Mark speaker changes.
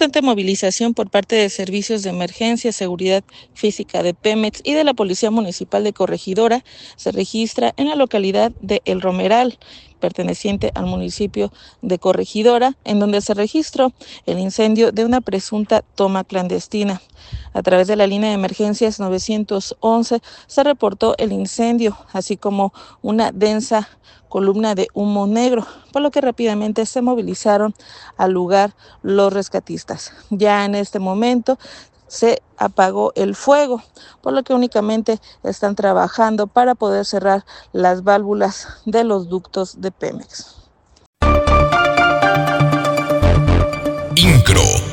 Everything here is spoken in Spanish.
Speaker 1: importante movilización por parte de servicios de emergencia, seguridad física de Pemex y de la Policía Municipal de Corregidora se registra en la localidad de El Romeral, perteneciente al municipio de Corregidora, en donde se registró el incendio de una presunta toma clandestina. A través de la línea de emergencias 911 se reportó el incendio, así como una densa columna de humo negro, por lo que rápidamente se movilizaron al lugar los rescatistas. Ya en este momento se apagó el fuego, por lo que únicamente están trabajando para poder cerrar las válvulas de los ductos de Pemex.
Speaker 2: INCRO